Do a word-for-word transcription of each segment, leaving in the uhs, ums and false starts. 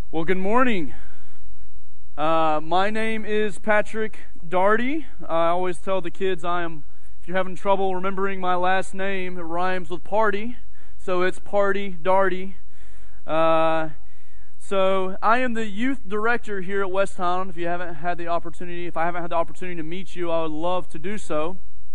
Well, good morning. Uh, my name is Patrick Daugherty. I always tell the kids I am, if you're having trouble remembering my last name, it rhymes with party, so it's Party Daugherty. Uh, so I am the youth director here at Westtown. If you haven't had the opportunity, if I haven't had the opportunity to meet you, I would love to do so.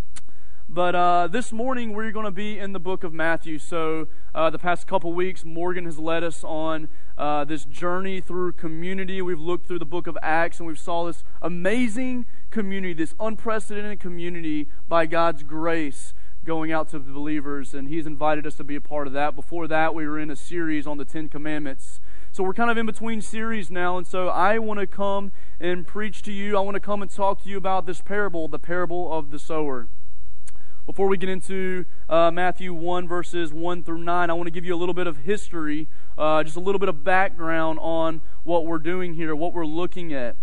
But uh, this morning we're going to be in the book of Matthew. So uh, the past couple weeks, Morgan has led us on uh, this journey through community. We've looked through the book of Acts and we saw this amazing community, this unprecedented community by God's grace going out to the believers. And He's invited us to be a part of that. Before that, we were in a series on the Ten Commandments. So we're kind of in between series now. And so I want to come and preach to you. I want to come and talk to you about this parable, the parable of the sower. Before we get into uh, Matthew one, verses one through nine, I want to give you a little bit of history, uh, just a little bit of background on what we're doing here, what we're looking at.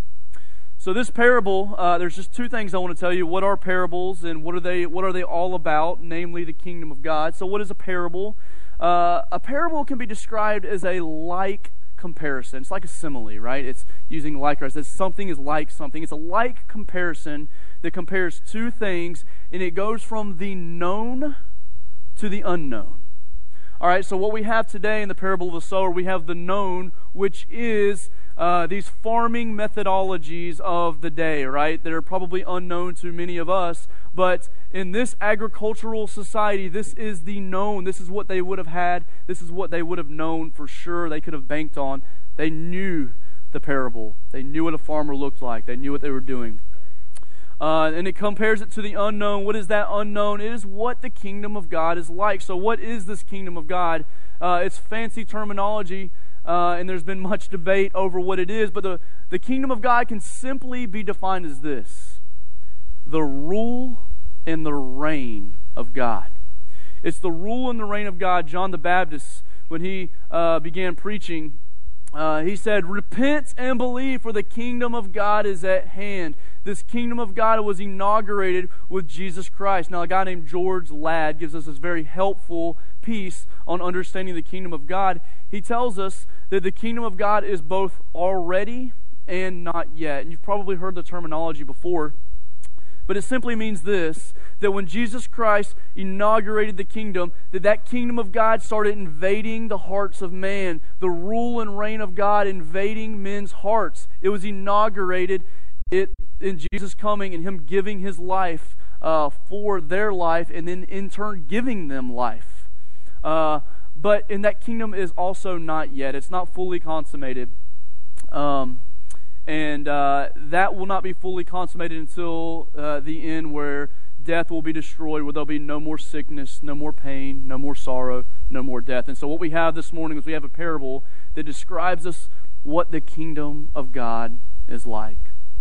So this parable, uh, there's just two things I want to tell you. What are parables and what are they What are they all about, namely the kingdom of God? So what is a parable? Uh, a parable can be described as a like comparison. It's like a simile, right? It's using like, or it says something is like something. It's a like comparison that compares two things, and it goes from the known to the unknown. All right, so what we have today in the parable of the sower, we have the known, which is uh, these farming methodologies of the day, right? That are probably unknown to many of us, but in this agricultural society, this is the known. This is what they would have had. This is what they would have known for sure. They could have banked on. They knew the parable. They knew what a farmer looked like. They knew what they were doing. Uh, and it compares it to the unknown. What is that unknown? It is what the kingdom of God is like. So what is this kingdom of God? Uh, it's fancy terminology, uh, and there's been much debate over what it is, but the, the kingdom of God can simply be defined as this: the rule and the reign of God. It's the rule and the reign of God. John the Baptist, when he uh, began preaching, Uh, he said, "Repent and believe, for the kingdom of God is at hand." This kingdom of God was inaugurated with Jesus Christ. Now, a guy named George Ladd gives us this very helpful piece on understanding the kingdom of God. He tells us that the kingdom of God is both already and not yet. And you've probably heard the terminology before. But it simply means this, that when Jesus Christ inaugurated the kingdom, that that kingdom of God started invading the hearts of man. The rule and reign of God invading men's hearts. It was inaugurated it, in Jesus coming and Him giving His life uh, for their life, and then in turn giving them life. Uh, but and that kingdom is also not yet. It's not fully consummated. Um And uh, that will not be fully consummated until uh, the end, where death will be destroyed, where there'll be no more sickness, no more pain, no more sorrow, no more death. And so what we have this morning is we have a parable that describes us what the kingdom of God is like.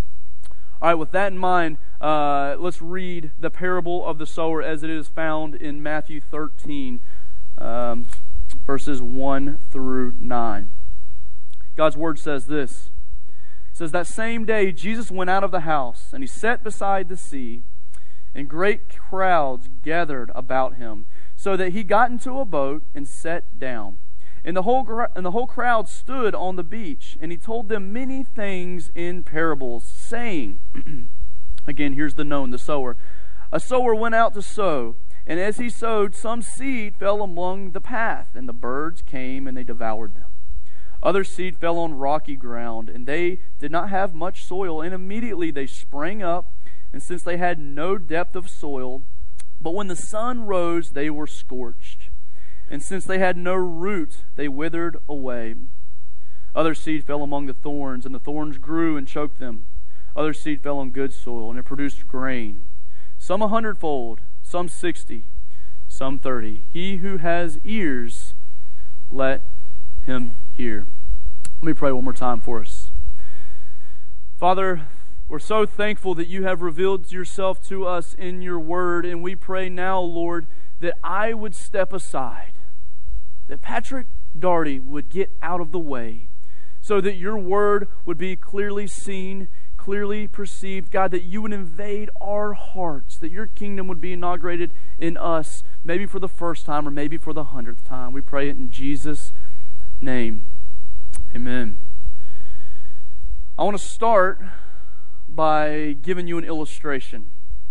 All right, with that in mind, uh, let's read the parable of the sower as it is found in Matthew thirteen, um, verses one through nine. God's word says this. It says, "That same day Jesus went out of the house, and He sat beside the sea, and great crowds gathered about Him, so that He got into a boat and sat down. And the whole and the whole crowd stood on the beach, and He told them many things in parables, saying," again, here's the known, the sower, "A sower went out to sow, and as he sowed, some seed fell among the path, and the birds came and they devoured them. Other seed fell on rocky ground, and they did not have much soil, and immediately they sprang up, and since they had no depth of soil, but when the sun rose, they were scorched. And since they had no root, they withered away. Other seed fell among the thorns, and the thorns grew and choked them. Other seed fell on good soil, and it produced grain, some a hundredfold, some sixty, some thirty. He who has ears, let him hear." Let me pray one more time for us. Father, we're so thankful that You have revealed Yourself to us in Your word, and we pray now, Lord, that I would step aside, that Patrick Daugherty would get out of the way, so that Your word would be clearly seen, clearly perceived. God, that You would invade our hearts, that Your kingdom would be inaugurated in us, maybe for the first time or maybe for the hundredth time. We pray it in Jesus' name. Amen. Amen. I want to start by giving you an illustration.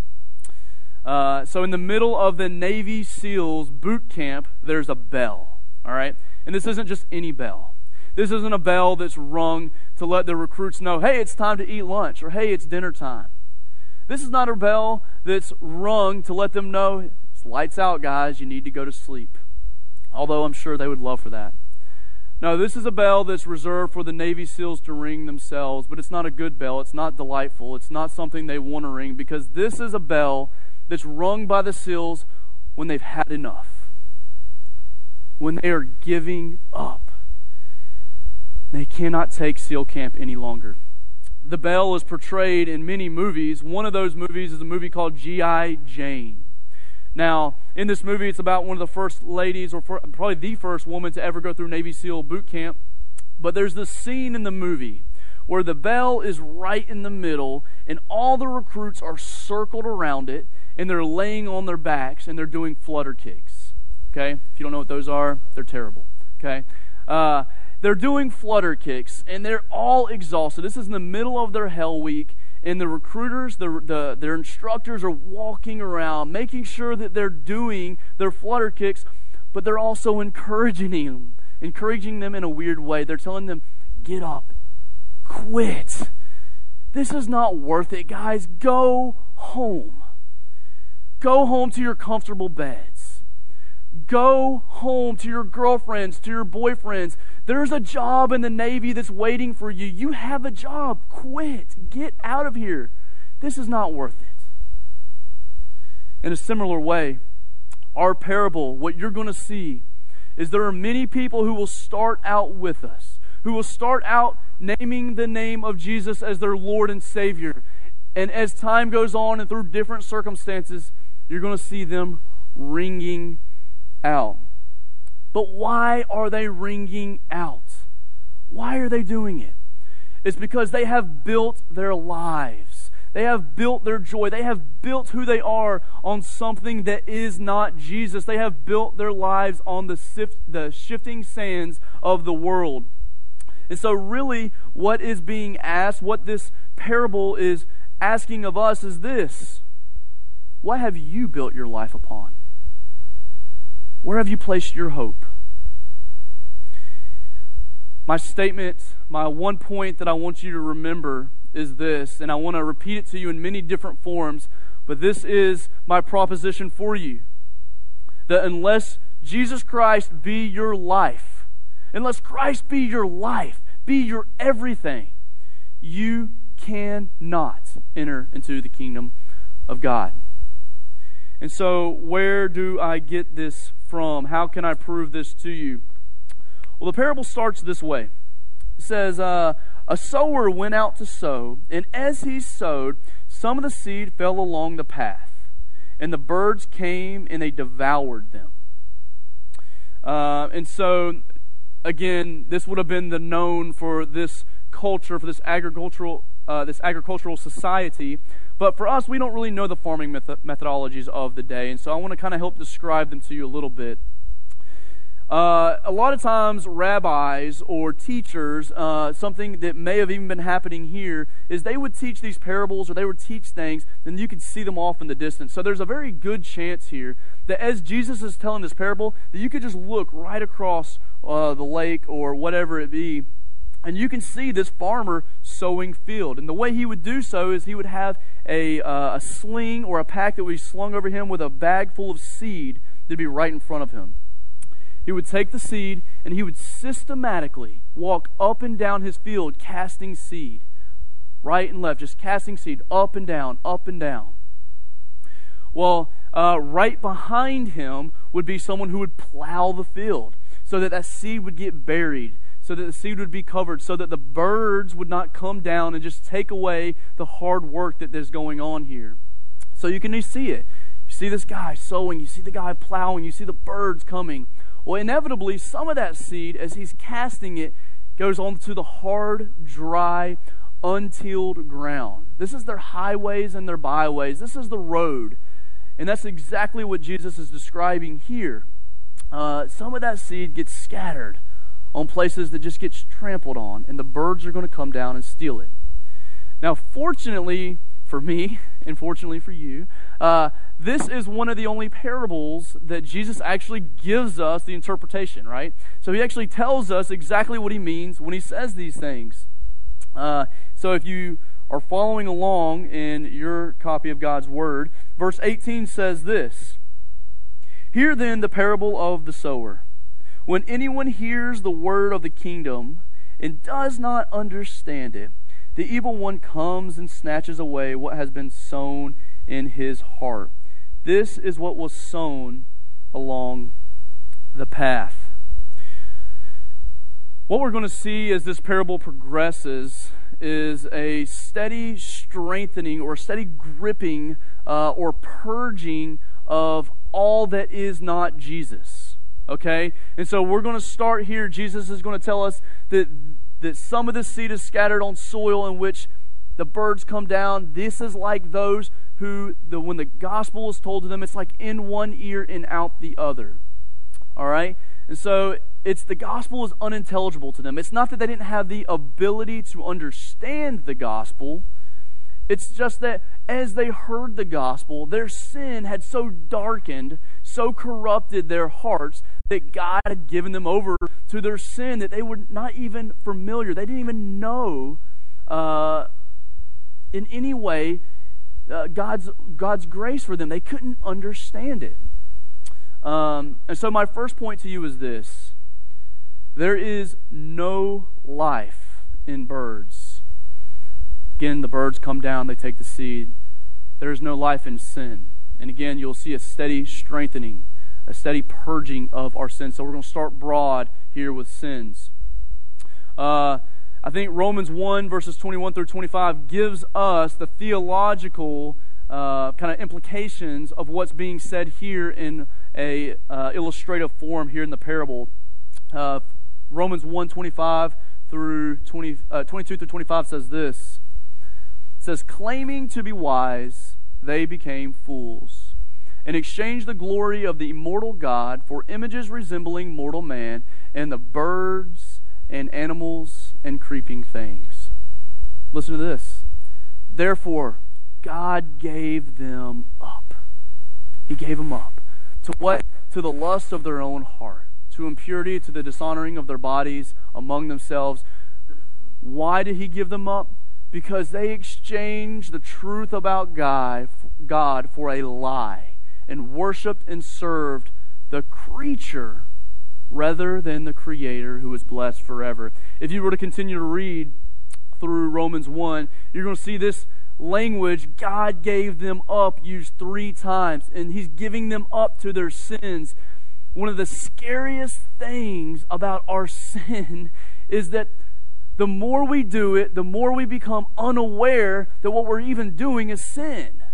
Uh, so in the middle of the Navy SEALs boot camp, there's a bell, all right? And this isn't just any bell. This isn't a bell that's rung to let the recruits know, hey, it's time to eat lunch, or hey, it's dinner time. This is not a bell that's rung to let them know, it's lights out, guys, you need to go to sleep. Although I'm sure they would love for that. No, this is a bell that's reserved for the Navy SEALs to ring themselves, but it's not a good bell. It's not delightful. It's not something they want to ring, because this is a bell that's rung by the SEALs when they've had enough, when they are giving up. They cannot take SEAL camp any longer. The bell is portrayed in many movies. One of those movies is a movie called G I Jane. Now, in this movie, it's about one of the first ladies, or for, probably the first woman to ever go through Navy SEAL boot camp. But there's this scene in the movie where the bell is right in the middle, and all the recruits are circled around it, and they're laying on their backs, and they're doing flutter kicks. Okay? If you don't know what those are, they're terrible. Okay? Uh, they're doing flutter kicks, and they're all exhausted. This is in the middle of their hell week. And the recruiters, the, the their instructors are walking around, making sure that they're doing their flutter kicks, but they're also encouraging them, encouraging them in a weird way. They're telling them, get up, quit. This is not worth it, guys. Go home. Go home to your comfortable beds. Go home to your girlfriends, to your boyfriends. There's a job in the Navy that's waiting for you. You have a job. Quit. Get out of here. This is not worth it. In a similar way, our parable, what you're going to see is there are many people who will start out with us, who will start out naming the name of Jesus as their Lord and Savior. And as time goes on and through different circumstances, you're going to see them ringing out. But why are they ringing out? Why are they doing it? It's because they have built their lives. They have built their joy. They have built who they are on something that is not Jesus. They have built their lives on the, sift, the shifting sands of the world. And so really what is being asked, what this parable is asking of us is this. What have you built your life upon? Where have you placed your hope? My statement, my one point that I want you to remember is this, and I want to repeat it to you in many different forms, but this is my proposition for you. That unless Jesus Christ be your life, unless Christ be your life, be your everything, you cannot enter into the kingdom of God. And so, where do I get this from? How can I prove this to you? Well, the parable starts this way. It says, uh, a sower went out to sow, and as he sowed, some of the seed fell along the path, and the birds came and they devoured them. Uh, and so, again, this would have been the known for this culture, for this agricultural uh, this agricultural society. But for us, we don't really know the farming method- methodologies of the day, and so I want to kind of help describe them to you a little bit. Uh, a lot of times, rabbis or teachers, uh, something that may have even been happening here, is they would teach these parables or they would teach things, and you could see them off in the distance. So there's a very good chance here that as Jesus is telling this parable, that you could just look right across uh, the lake or whatever it be, and you can see this farmer sowing field. And the way he would do so is he would have a, uh, a sling or a pack that would be slung over him with a bag full of seed that would be right in front of him. He would take the seed and he would systematically walk up and down his field casting seed. Right and left, just casting seed up and down, up and down. Well, uh, right behind him would be someone who would plow the field so that that seed would get buried, so that the seed would be covered, so that the birds would not come down and just take away the hard work that is going on here. So you can see it. You see this guy sowing, you see the guy plowing, you see the birds coming. Well, inevitably, some of that seed, as he's casting it, goes onto the hard, dry, untilled ground. This is their highways and their byways. This is the road. And that's exactly what Jesus is describing here. Uh, some of that seed gets scattered on places that just gets trampled on, and the birds are going to come down and steal it. Now, fortunately for me, and fortunately for you, uh, this is one of the only parables that Jesus actually gives us the interpretation, right? So he actually tells us exactly what he means when he says these things. Uh, so if you are following along in your copy of God's Word, verse eighteen says this: "Hear then the parable of the sower. When anyone hears the word of the kingdom and does not understand it, the evil one comes and snatches away what has been sown in his heart. This is what was sown along the path." What we're going to see as this parable progresses is a steady strengthening or steady gripping uh, or purging of all that is not Jesus. Okay? And so we're going to start here. Jesus is going to tell us that, that some of the seed is scattered on soil in which the birds come down. This is like those who, the, when the gospel is told to them, it's like in one ear and out the other. All right? And so it's the gospel is unintelligible to them. It's not that they didn't have the ability to understand the gospel. It's just that as they heard the gospel, their sin had so darkened, so corrupted their hearts, that God had given them over to their sin, that they were not even familiar. They didn't even know uh, in any way uh, God's, God's grace for them. They couldn't understand it. Um, and so my first point to you is this: there is no life in birds. Again, the birds come down, they take the seed. There is no life in sin. And again, you'll see a steady strengthening, a steady purging of our sins. So we're going to start broad here with sins. Uh, I think Romans one, verses twenty-one through twenty-five gives us the theological uh, kind of implications of what's being said here in a uh, illustrative form here in the parable. Uh, Romans one, twenty-five through twenty, uh, twenty-two through twenty-five says this. It says, "Claiming to be wise, they became fools, and exchanged the glory of the immortal God for images resembling mortal man, and the birds and animals and creeping things." Listen to this. "Therefore, God gave them up." He gave them up. To what? To the lust of their own heart, to impurity, to the dishonoring of their bodies among themselves. Why did he give them up? Because they exchanged the truth about God, God for a lie, and worshipped and served the creature rather than the Creator, who is blessed forever. If you were to continue to read through Romans one, you're going to see this language, God gave them up, used three times, and he's giving them up to their sins. One of the scariest things about our sin is that the more we do it, the more we become unaware that what we're even doing is sin.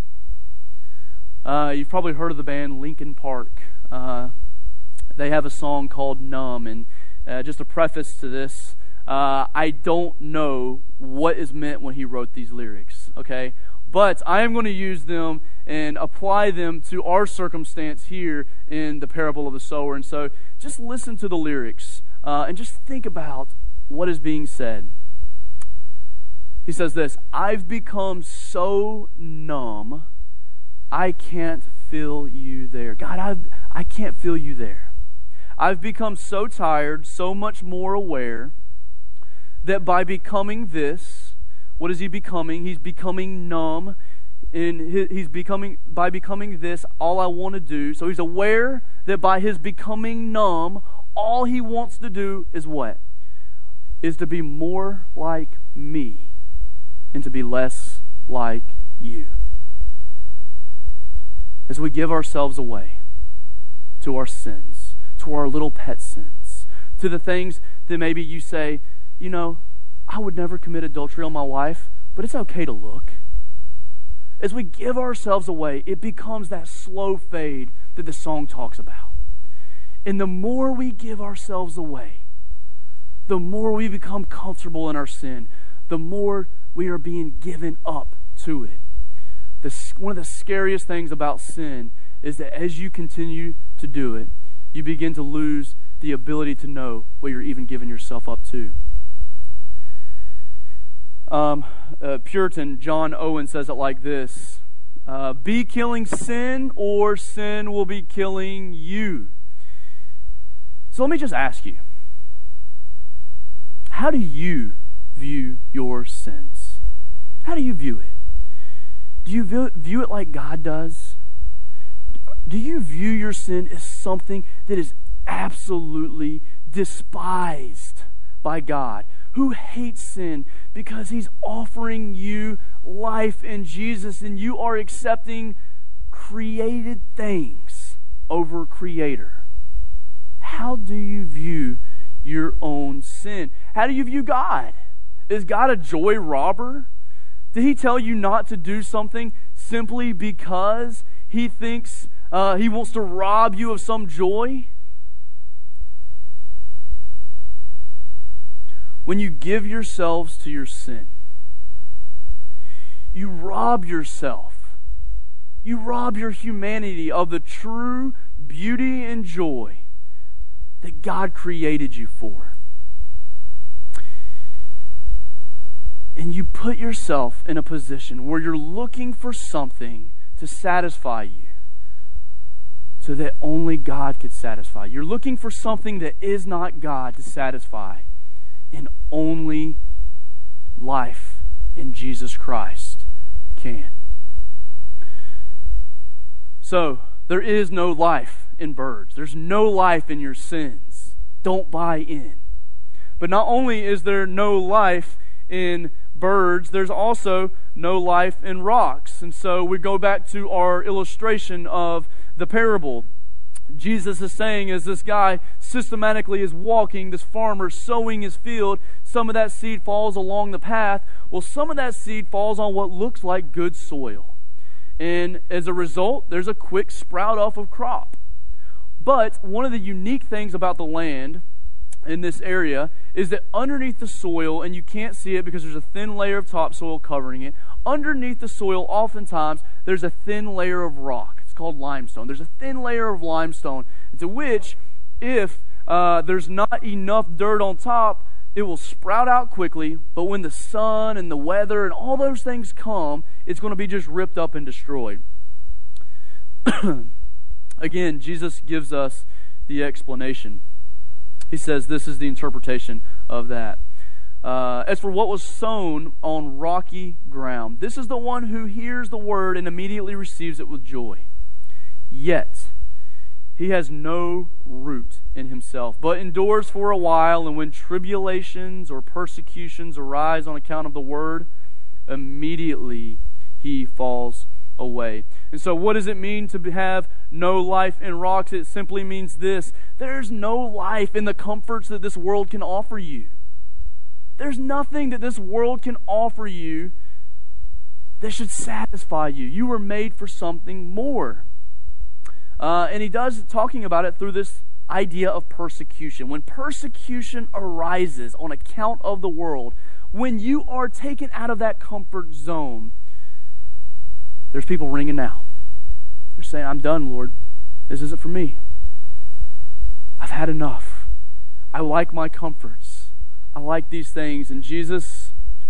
Uh, you've probably heard of the band Linkin Park. Uh, they have a song called Numb, and uh, just a preface to this, uh, I don't know what is meant when he wrote these lyrics, okay? But I am going to use them and apply them to our circumstance here in the parable of the sower. And so just listen to the lyrics uh, and just think about what is being said. He says this: "I've become so numb, I can't feel you there." God, I've, I can't feel you there. "I've become so tired, so much more aware, that by becoming this," what is he becoming? He's becoming numb. And he's becoming, by becoming this, all I want to do. So he's aware that by his becoming numb, all he wants to do is what? Is to be more like me and to be less like you. As we give ourselves away to our sins, to our little pet sins, to the things that maybe you say, you know, I would never commit adultery on my wife, but it's okay to look. As we give ourselves away, it becomes that slow fade that the song talks about. And the more we give ourselves away, the more we become comfortable in our sin, the more we are being given up to it. The, one of the scariest things about sin is that as you continue to do it, you begin to lose the ability to know what you're even giving yourself up to. Um, uh, Puritan John Owen says it like this: uh, be killing sin, or sin will be killing you. So let me just ask you, how do you view your sins? How do you view it? Do you view, view it like God does? Do you view your sin as something that is absolutely despised by God, who hates sin because He's offering you life in Jesus, and you are accepting created things over Creator? How do you view your own sin? How do you view God? Is God a joy robber? Did He tell you not to do something simply because He thinks uh, He wants to rob you of some joy? When you give yourselves to your sin, you rob yourself. You rob your humanity of the true beauty and joy that God created you for. And you put yourself in a position where you're looking for something to satisfy you, so that only God could satisfy. You're looking for something that is not God to satisfy, and only life in Jesus Christ can. So, there is no life in birds. There's no life in your sins. Don't buy in. But not only is there no life in birds, there's also no life in rocks. And so we go back to our illustration of the parable. Jesus is saying, as this guy systematically is walking, this farmer sowing his field, some of that seed falls along the path. Well, some of that seed falls on what looks like good soil. And as a result, there's a quick sprout off of crop. But one of the unique things about the land in this area is that underneath the soil, and you can't see it because there's a thin layer of topsoil covering it, underneath the soil oftentimes there's a thin layer of rock. It's called limestone. There's a thin layer of limestone into which, if uh, there's not enough dirt on top, it will sprout out quickly, but when the sun and the weather and all those things come, it's going to be just ripped up and destroyed. Again, Jesus gives us the explanation. He says this is the interpretation of that. Uh, as for what was sown on rocky ground, this is the one who hears the word and immediately receives it with joy. Yet he has no root in himself, but endures for a while, and when tribulations or persecutions arise on account of the word, immediately he falls away. And so what does it mean to have no life in rocks? It simply means this: there's no life in the comforts that this world can offer you. There's nothing that this world can offer you that should satisfy you. You were made for something more. Uh, and he does talking about it through this idea of persecution. When persecution arises on account of the world, when you are taken out of that comfort zone, there's people ringing out. They're saying, I'm done, Lord. This isn't for me. I've had enough. I like my comforts. I like these things. And Jesus,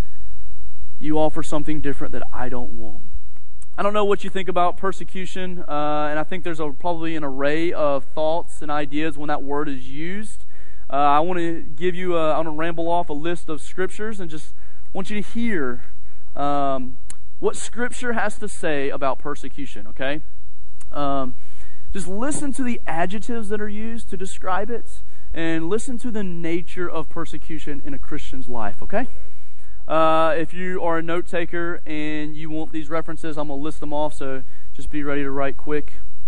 you offer something different that I don't want. I don't know what you think about persecution, uh, and I think there's a, probably an array of thoughts and ideas when that word is used. Uh, I want to give you, a, I want to ramble off a list of scriptures and just want you to hear um, what Scripture has to say about persecution, okay? Um, just listen to the adjectives that are used to describe it, and listen to the nature of persecution in a Christian's life, okay? Uh, if you are a note taker and you want these references, I'm going to list them off, so just be ready to write quick.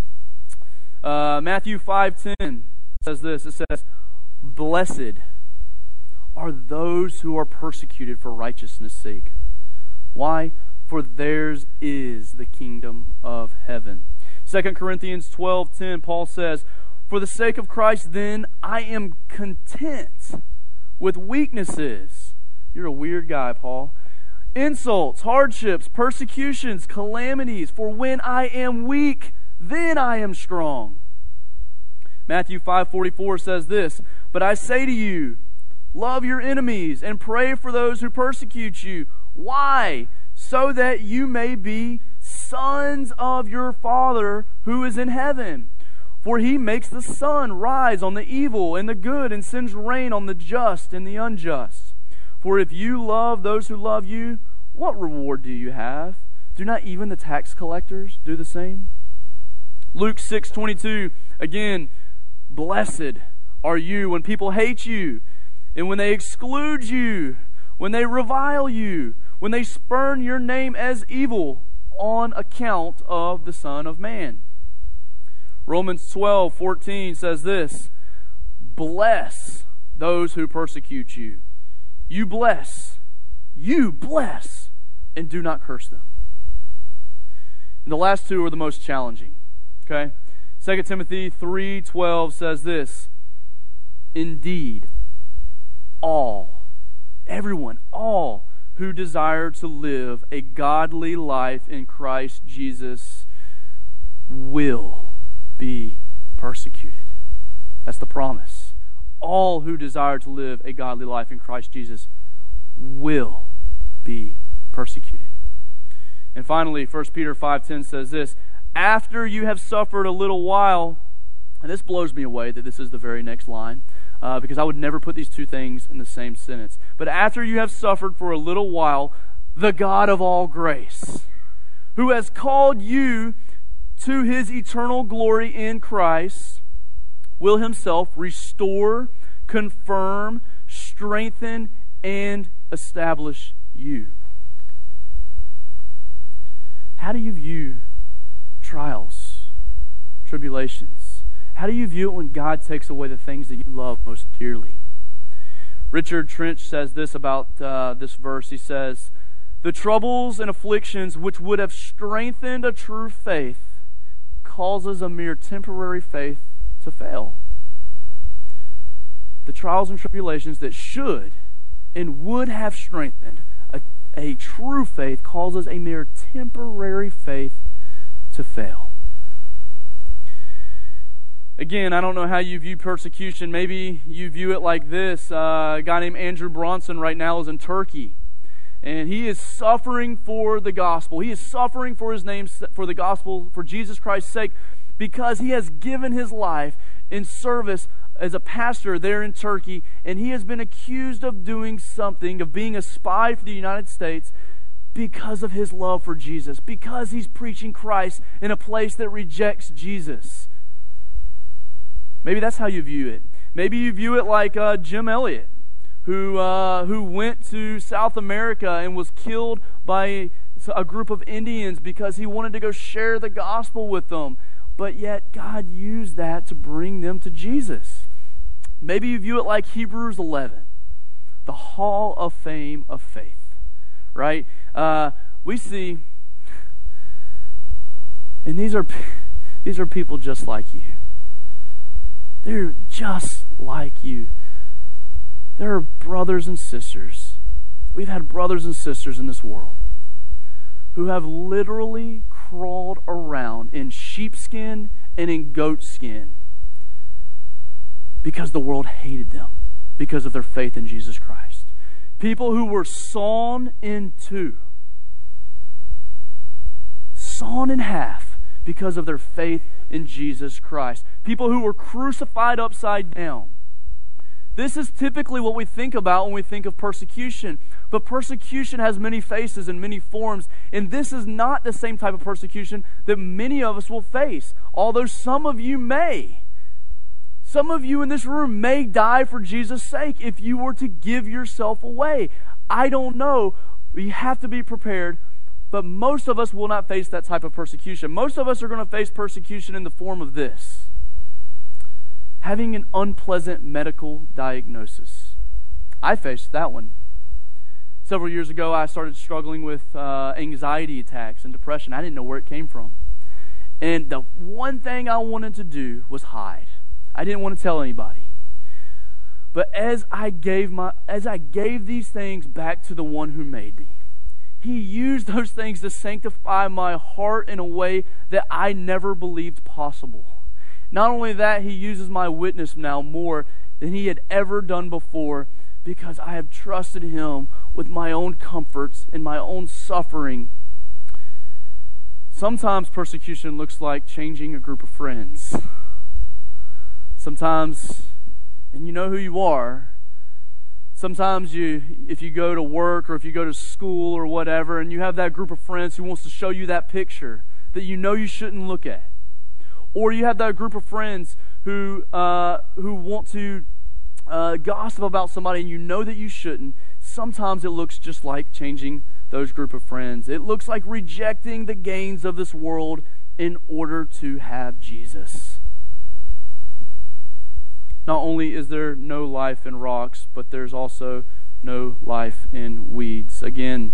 Uh, Matthew five ten says this. It says, "Blessed are those who are persecuted for righteousness' sake." Why? For theirs is the kingdom of heaven. Second Corinthians twelve ten, Paul says, "For the sake of Christ, then, I am content with weaknesses." You're a weird guy, Paul. "Insults, hardships, persecutions, calamities. For when I am weak, then I am strong." Matthew five forty-four says this, "But I say to you, love your enemies and pray for those who persecute you." Why? "So that you may be sons of your Father who is in heaven. For he makes the sun rise on the evil and the good and sends rain on the just and the unjust. For if you love those who love you, what reward do you have? Do not even the tax collectors do the same?" Luke six twenty-two, again, "Blessed are you when people hate you, and when they exclude you, when they revile you, when they spurn your name as evil on account of the Son of Man." Romans twelve fourteen says this, "Bless those who persecute you. You bless, you bless, and do not curse them." And the last two are the most challenging. Okay? Second Timothy three twelve says this, "Indeed, all, everyone, all who desire to live a godly life in Christ Jesus will be persecuted." That's the promise. All who desire to live a godly life in Christ Jesus will be persecuted. And finally, First Peter five ten says this, "After you have suffered a little while," and this blows me away that this is the very next line, uh, because I would never put these two things in the same sentence. "But after you have suffered for a little while, the God of all grace, who has called you to his eternal glory in Christ, will himself restore, confirm, strengthen, and establish you." How do you view trials, tribulations? How do you view it when God takes away the things that you love most dearly? Richard Trench says this about uh, this verse. He says, "The troubles and afflictions which would have strengthened a true faith causes a mere temporary faith to fail." The trials and tribulations that should and would have strengthened a, a true faith causes a mere temporary faith to fail. Again, I don't know how you view persecution. Maybe you view it like this. Uh, a guy named Andrew Bronson right now is in Turkey, and he is suffering for the gospel. He is suffering for his name, for the gospel, for Jesus Christ's sake, because he has given his life in service as a pastor there in Turkey, and he has been accused of doing something, of being a spy for the United States because of his love for Jesus, because he's preaching Christ in a place that rejects Jesus. Maybe that's how you view it. Maybe you view it like uh, Jim Elliot, who uh, who went to South America and was killed by a group of Indians because he wanted to go share the gospel with them. But yet God used that to bring them to Jesus. Maybe you view it like Hebrews eleven, the hall of fame of faith, right? Uh, we see, and these are these are people just like you. They're just like you. There are brothers and sisters. We've had brothers and sisters in this world who have literally crawled around in sheepskin and in goatskin because the world hated them because of their faith in Jesus Christ. People who were sawn in two, sawn in half because of their faith in Jesus Christ. People who were crucified upside down. This is typically what we think about when we think of persecution. But persecution has many faces and many forms. And this is not the same type of persecution that many of us will face. Although some of you may. Some of you in this room may die for Jesus' sake if you were to give yourself away. I don't know. You have to be prepared. But most of us will not face that type of persecution. Most of us are going to face persecution in the form of this: having an unpleasant medical diagnosis. I faced that one. Several years ago, I started struggling with uh, anxiety attacks and depression. I didn't know where it came from. And the one thing I wanted to do was hide. I didn't want to tell anybody. But as I gave my, as I gave these things back to the one who made me, He used those things to sanctify my heart in a way that I never believed possible. Not only that, he uses my witness now more than he had ever done before, because I have trusted him with my own comforts and my own suffering. Sometimes persecution looks like changing a group of friends. Sometimes, and you know who you are, sometimes you, if you go to work or if you go to school or whatever, and you have that group of friends who wants to show you that picture that you know you shouldn't look at. Or you have that group of friends who uh, who want to uh, gossip about somebody and you know that you shouldn't. Sometimes it looks just like changing those group of friends. It looks like rejecting the gains of this world in order to have Jesus. Not only is there no life in rocks, but there's also no life in weeds. Again,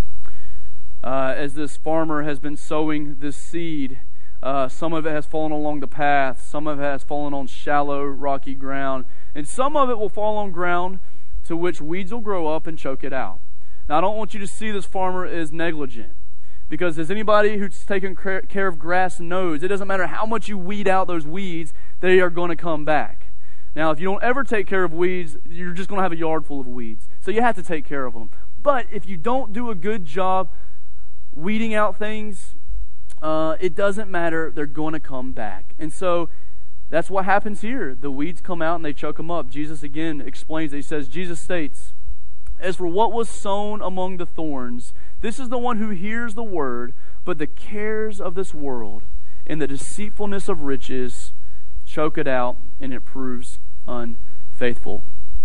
uh, as this farmer has been sowing this seed, uh, some of it has fallen along the path, some of it has fallen on shallow, rocky ground, and some of it will fall on ground to which weeds will grow up and choke it out. Now, I don't want you to see this farmer as negligent, because as anybody who's taken care of grass knows, it doesn't matter how much you weed out those weeds, they are going to come back. Now, if you don't ever take care of weeds, you're just going to have a yard full of weeds. So you have to take care of them. But if you don't do a good job weeding out things, uh, it doesn't matter. They're going to come back. And so that's what happens here. The weeds come out and they choke them up. Jesus again explains it. He says, Jesus states, "As for what was sown among the thorns, this is the one who hears the word, but the cares of this world and the deceitfulness of riches choke it out, and it proves unfaithful."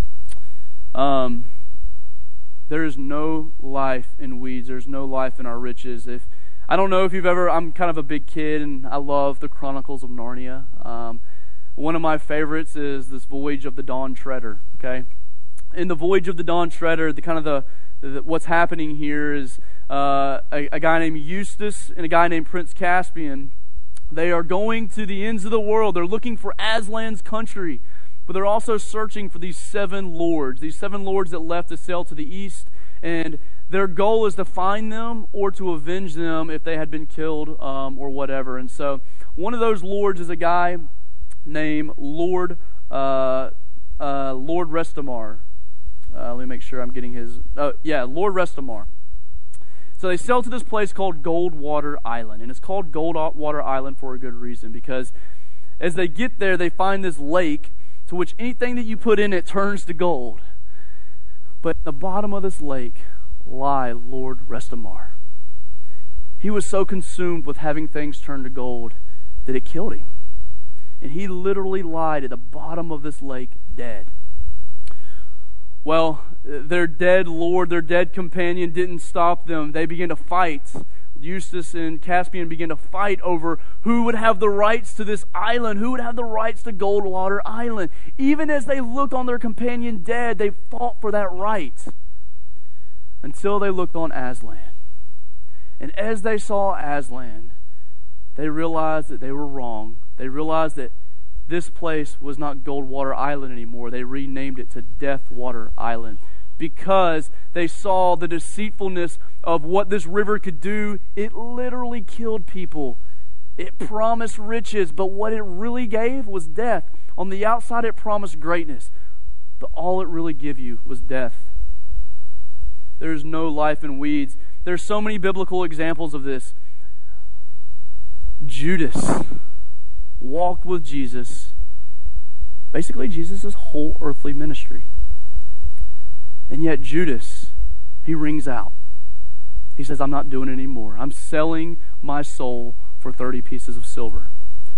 Um, there is no life in weeds. There's no life in our riches. If I don't know if you've ever, I'm kind of a big kid, and I love the Chronicles of Narnia. Um, one of my favorites is this Voyage of the Dawn Treader. Okay, in the Voyage of the Dawn Treader, the kind of the, the what's happening here is uh, a, a guy named Eustace and a guy named Prince Caspian. They are going to the ends of the world. They're looking for Aslan's country, but they're also searching for these seven lords, these seven lords that left to sail to the east, and their goal is to find them or to avenge them if they had been killed um, or whatever. And so one of those lords is a guy named Lord uh, uh, Lord Restamar. Uh, let me make sure I'm getting his... Oh, yeah, Lord Restamar. So they sail to this place called Goldwater Island, and it's called Goldwater Island for a good reason, because as they get there, they find this lake to which anything that you put in it turns to gold. But at the bottom of this lake lie Lord Restamar. He was so consumed with having things turn to gold that it killed him. And he literally lied at the bottom of this lake dead. Well, their dead lord, their dead companion didn't stop them. They began to fight. Eustace and Caspian began to fight over who would have the rights to this island, who would have the rights to Goldwater Island. Even as they looked on their companion dead, they fought for that right until they looked on Aslan. And as they saw Aslan, they realized that they were wrong. They realized that this place was not Goldwater Island anymore. They renamed it to Deathwater Island because they saw the deceitfulness of what this river could do. It literally killed people. It promised riches, but what it really gave was death. On the outside, it promised greatness, but all it really gave you was death. There's no life in weeds. There's so many biblical examples of this. Judas walked with Jesus, basically Jesus' whole earthly ministry. And yet Judas, he rings out. He says, I'm not doing it anymore. I'm selling my soul for thirty pieces of silver.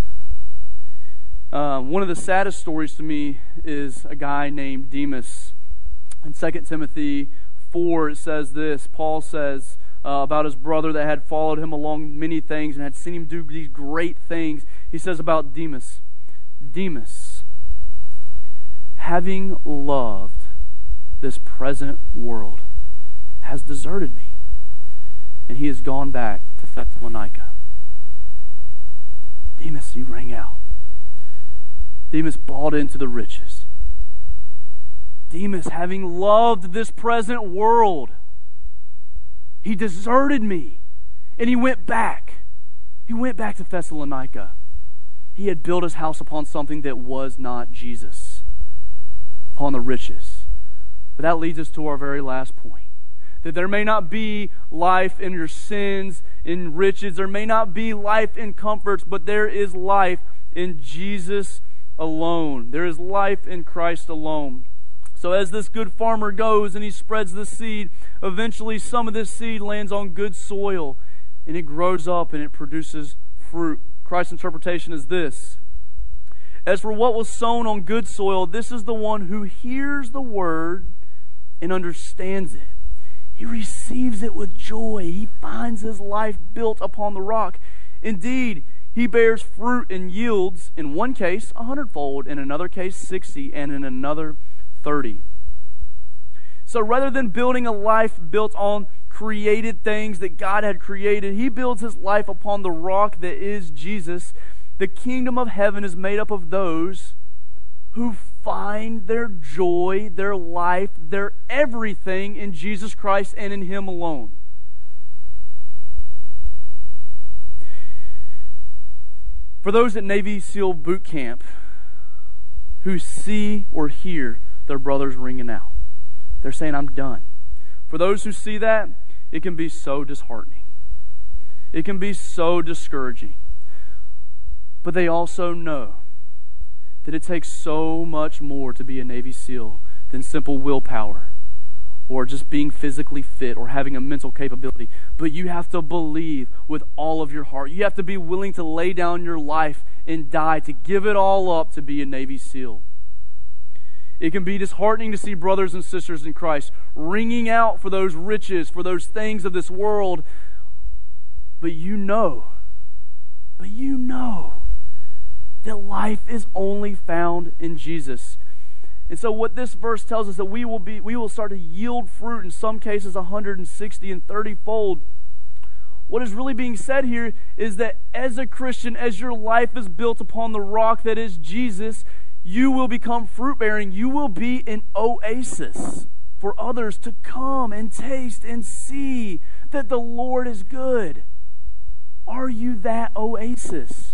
Um, one of the saddest stories to me is a guy named Demas. In Second Timothy four, it says this. Paul says uh, about his brother that had followed him along many things and had seen him do these great things. He says about Demas, Demas, having loved this present world, has deserted me, and he has gone back to Thessalonica. Demas, he rang out. Demas bought into the riches. Demas, having loved this present world, he deserted me, and he went back. He went back to Thessalonica. He had built his house upon something that was not Jesus, upon the riches. But that leads us to our very last point. That there may not be life in your sins, in riches. There may not be life in comforts, but there is life in Jesus alone. There is life in Christ alone. So as this good farmer goes and he spreads the seed, eventually some of this seed lands on good soil and it grows up and it produces fruit. Christ's interpretation is this: as for what was sown on good soil, this is the one who hears the word and understands it. He receives it with joy. He finds his life built upon the rock. Indeed, he bears fruit and yields, in one case, a hundredfold, in another case, sixty, and in another, thirty. So rather than building a life built on created things that God had created, he builds his life upon the rock that is Jesus. The kingdom of heaven is made up of those who find their joy, their life, their everything in Jesus Christ and in Him alone. For those at Navy SEAL boot camp who see or hear their brothers ringing out, they're saying, I'm done. For those who see that, it can be so disheartening. It can be so discouraging. But they also know that it takes so much more to be a Navy SEAL than simple willpower or just being physically fit or having a mental capability. But you have to believe with all of your heart. You have to be willing to lay down your life and die, to give it all up to be a Navy SEAL. It can be disheartening to see brothers and sisters in Christ ringing out for those riches, for those things of this world. But you know, but you know that life is only found in Jesus. And so what this verse tells us, that we will be, we will start to yield fruit, in some cases one hundred sixty and thirty fold. What is really being said here is that as a Christian, as your life is built upon the rock that is Jesus, you will become fruit-bearing. You will be an oasis for others to come and taste and see that the Lord is good. Are you that oasis?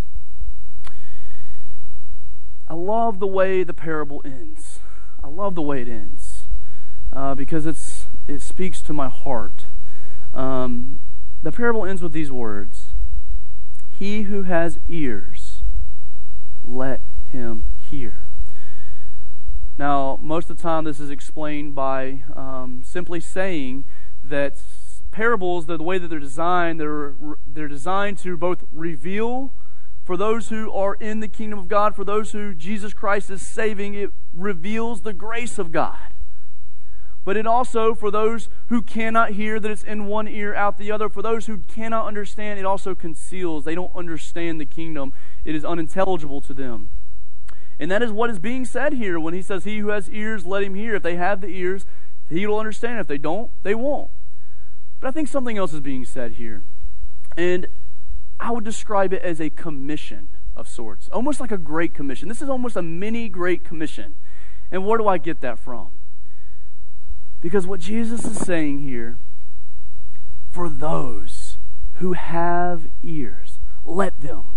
I love the way the parable ends. I love the way it ends uh, because it's it speaks to my heart. Um, the parable ends with these words: "He who has ears, let him hear." Now, most of the time this is explained by um, simply saying that parables, the way that they're designed, they're they're designed to both reveal, for those who are in the kingdom of God, for those who Jesus Christ is saving, it reveals the grace of God. But it also, for those who cannot hear, that it's in one ear, out the other. For those who cannot understand, it also conceals. They don't understand the kingdom. It is unintelligible to them. And that is what is being said here when he says, "He who has ears, let him hear." If they have the ears, he will understand. If they don't, they won't. But I think something else is being said here. And I would describe it as a commission of sorts, almost like a great commission. This is almost a mini great commission. And where do I get that from? Because what Jesus is saying here, for those who have ears, let them.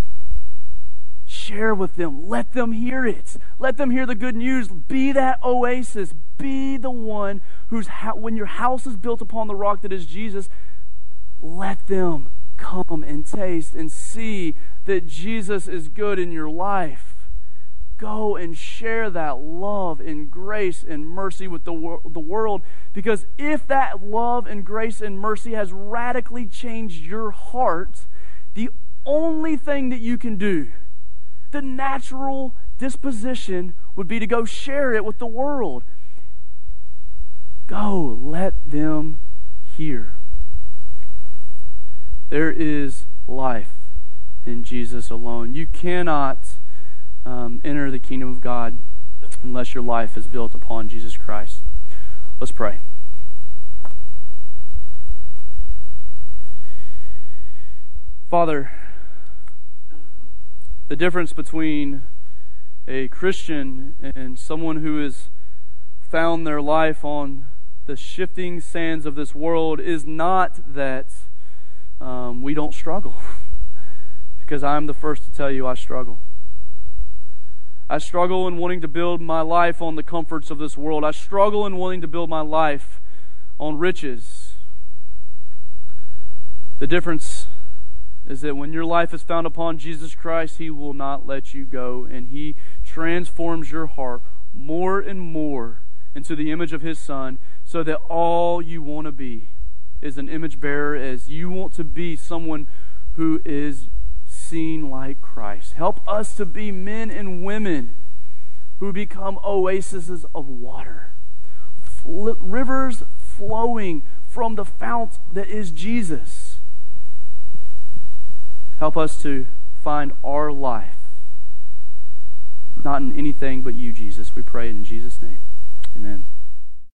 Share with them. Let them hear it. Let them hear the good news. Be that oasis. Be the one whose ha- when your house is built upon the rock that is Jesus, let them come and taste and see that Jesus is good in your life. Go and share that love and grace and mercy with the, wor- the world. Because if that love and grace and mercy has radically changed your heart, the only thing that you can do, the natural disposition, would be to go share it with the world. Go, let them hear. There is life in Jesus alone. You cannot um, enter the kingdom of God unless your life is built upon Jesus Christ. Let's pray. Father, the difference between a Christian and someone who has found their life on the shifting sands of this world is not that Um, we don't struggle. because I'm the first to tell you I struggle. I struggle in wanting to build my life on the comforts of this world. I struggle in wanting to build my life on riches. The difference is that when your life is found upon Jesus Christ, He will not let you go, and He transforms your heart more and more into the image of His Son, so that all you want to be is an image bearer, as you want to be someone who is seen like Christ. Help us to be men and women who become oases of water, Fl- rivers flowing from the fount that is Jesus. Help us to find our life not in anything but you, Jesus. We pray in Jesus' name. Amen.